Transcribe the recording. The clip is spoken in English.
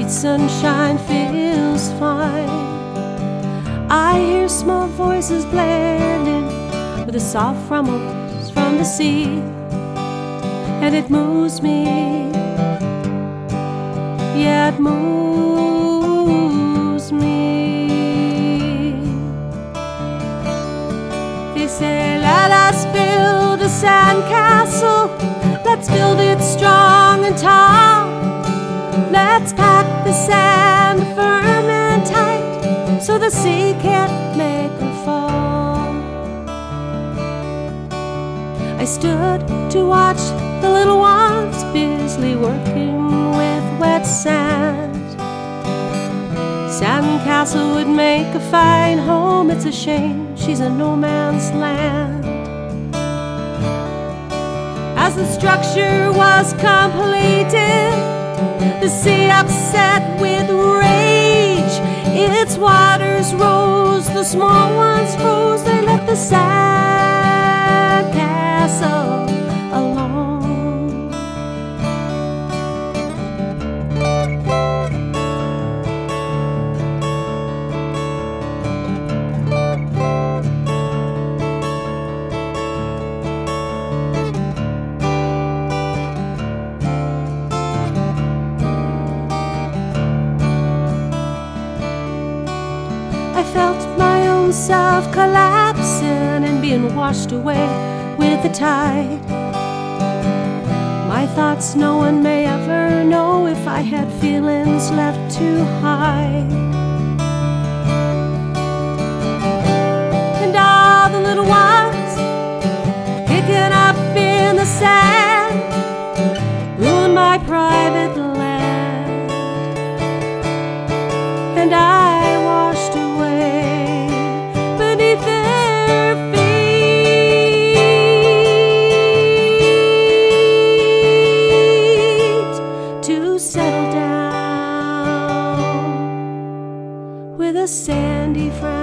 sweet sunshine feels fine. I hear small voices blending with the soft rumbles from the sea, and it moves me, yeah, it moves me. They say, let us build a sandcastle, let's build it strong and tall. Let's pack the sand firm and tight, so the sea can't make her fall. I stood to watch the little ones busily working with wet sand. Sandcastle would make a fine home, it's a shame she's a no man's land. As the structure was completed, the sea upset with rage. Its waters rose, the small ones froze. They left the sandcastle alone. I felt my own self collapsing and being washed away with the tide. My thoughts no one may ever know if I had feelings left to hide. And all the little ones kicking up in the sand ruined my private land, and I washed away beneath their feet to settle down with a sandy friend.